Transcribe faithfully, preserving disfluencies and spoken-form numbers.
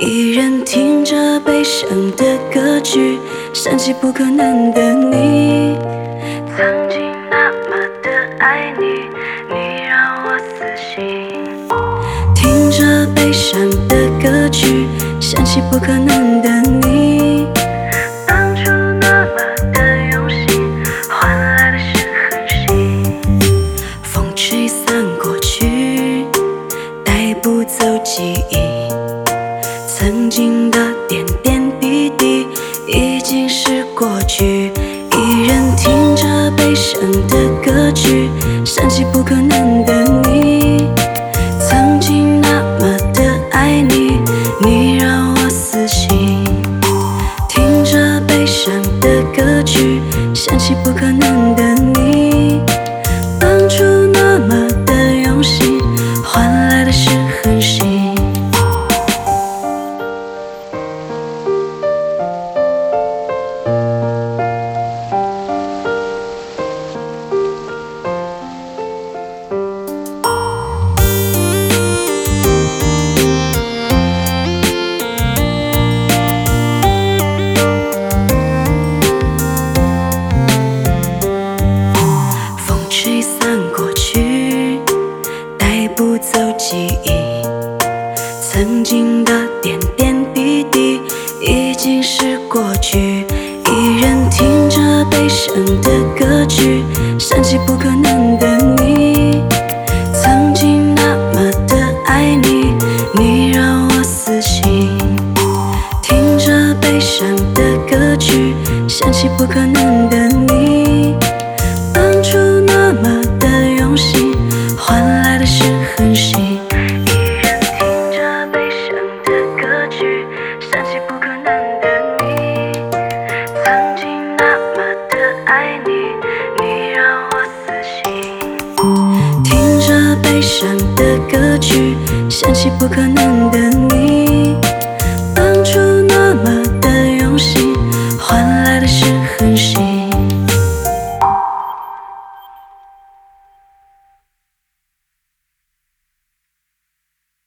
一人听着悲伤的歌曲，想起不可能的你。曾经那么的爱你，你让我死心。听着悲伤的歌曲，想起不可能的你。当初那么的用心，换来的是狠心。风吹散过去，带不走记忆。曾经的点点滴滴已经是过去，一人听着悲伤的歌曲，想起不可能的你。曾经那么的爱你，你让我死心。听着悲伤的歌曲，想起不可能的你。当初那么的用心，换来的是狠心。吹散过去，带不走记忆。曾经的点点滴滴已经是过去，一人听着悲伤的歌曲，想起不可能的你。曾经那么的爱你，你让我死心。听着悲伤的歌曲，想起不可能的你。当初那么的用心，换来的是狠心。一人听着悲伤的歌曲，想起不可能的你。曾经那么的爱你，你让我死心。听着悲伤的歌曲，想起不可能的你。